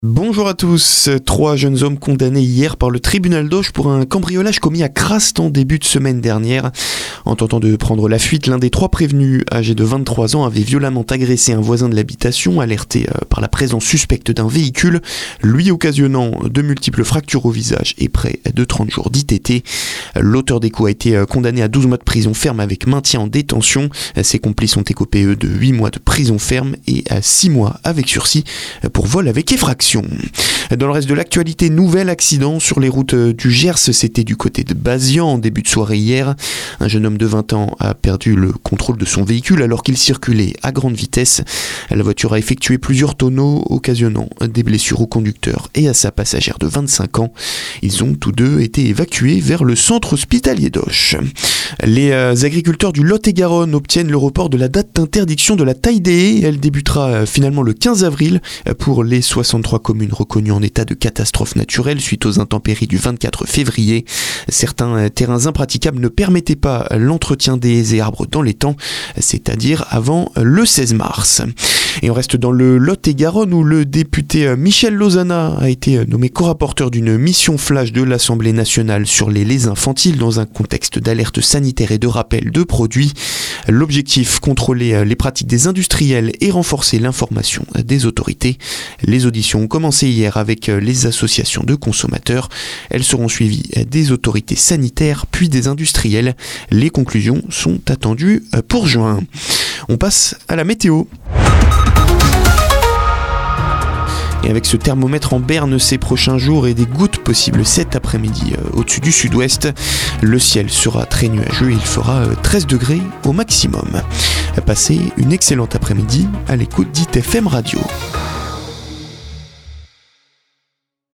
Bonjour à tous. 3 jeunes hommes condamnés hier par le tribunal d'Auch pour un cambriolage commis à Craste en début de semaine dernière. En tentant de prendre la fuite, l'un des 3 prévenus, âgé de 23 ans, avait violemment agressé un voisin de l'habitation, alerté par la présence suspecte d'un véhicule, lui occasionnant de multiples fractures au visage et près de 30 jours d'ITT. L'auteur des coups a été condamné à 12 mois de prison ferme avec maintien en détention. Ses complices ont écopé de 8 mois de prison ferme et 6 mois avec sursis pour vol avec effraction. Dans le reste de l'actualité, nouvel accident sur les routes du Gers, c'était du côté de Bazian en début de soirée hier. Un jeune homme de 20 ans a perdu le contrôle de son véhicule alors qu'il circulait à grande vitesse. La voiture a effectué plusieurs tonneaux, occasionnant des blessures au conducteur et à sa passagère de 25 ans. Ils ont tous deux été évacués vers le centre hospitalier d'Auch. Les agriculteurs du Lot-et-Garonne obtiennent le report de la date d'interdiction de la taille des haies. Elle débutera finalement le 15 avril pour les 63 communes reconnues en état de catastrophe naturelle suite aux intempéries du 24 février. Certains terrains impraticables ne permettaient pas l'entretien des haies et arbres dans les temps, c'est-à-dire avant le 16 mars. Et on reste dans le Lot-et-Garonne où le député Michel Lozana a été nommé co-rapporteur d'une mission flash de l'Assemblée nationale sur les laits infantiles dans un contexte d'alerte sanitaire et de rappel de produits. L'objectif, contrôler les pratiques des industriels et renforcer l'information des autorités. Les auditions ont commencé hier avec les associations de consommateurs. Elles seront suivies des autorités sanitaires puis des industriels. Les conclusions sont attendues pour juin. On passe à la météo. Et avec ce thermomètre en berne ces prochains jours et des gouttes possibles cet après-midi au-dessus du sud-ouest, le ciel sera très nuageux et il fera 13 degrés au maximum. Passez une excellente après-midi à l'écoute d'ITFM Radio.